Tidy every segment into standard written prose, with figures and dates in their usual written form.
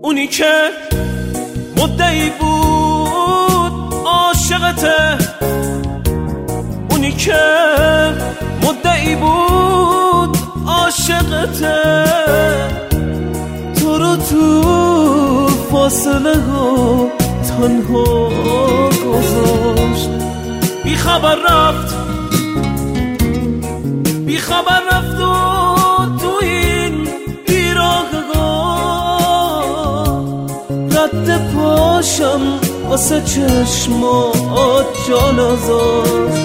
اونی که مدعی بود عاشقته، اونی که مدعی بود عاشقته، تو رو تو فاصله ها تنها گذاشت. بی خبر رفت، بی خبر رفت و تو این بیراهگاه رد پاشم واسه چشمات جا نذاشت.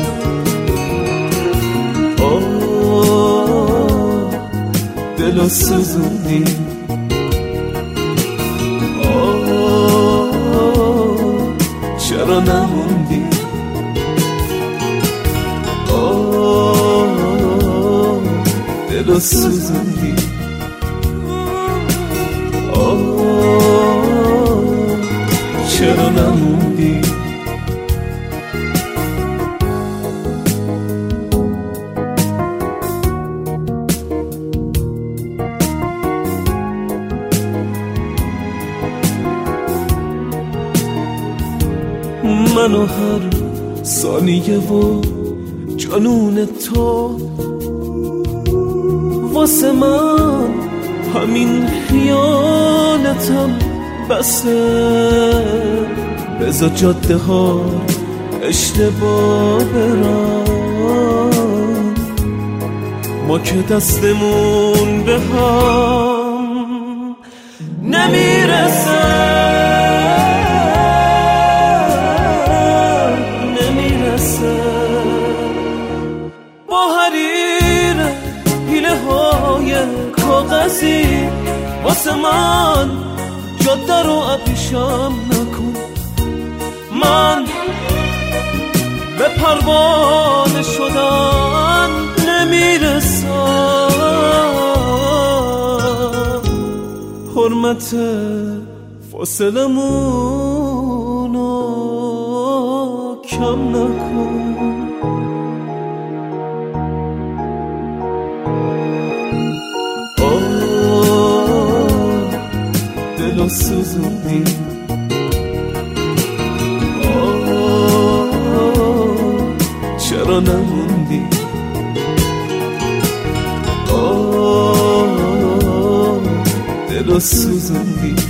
دلو سوزوندی، چرا نموندی؟ دلو سوزوندی، چرا نموندی؟ منو هر ثانیه و جنون تو واسه من همین خیانتم بسه. بذار جاده ها اشتباه برن، ما که دستمون به هم نمیرسه. با حریر حیله های کاغذی واسه من جاده رو ابریشم نکن. من به پروانه شدن نمیرسم. حرمت فاصلمونو کم نکن. دلو سوزوندی، چرا نموندی؟ دلو سوزوندی،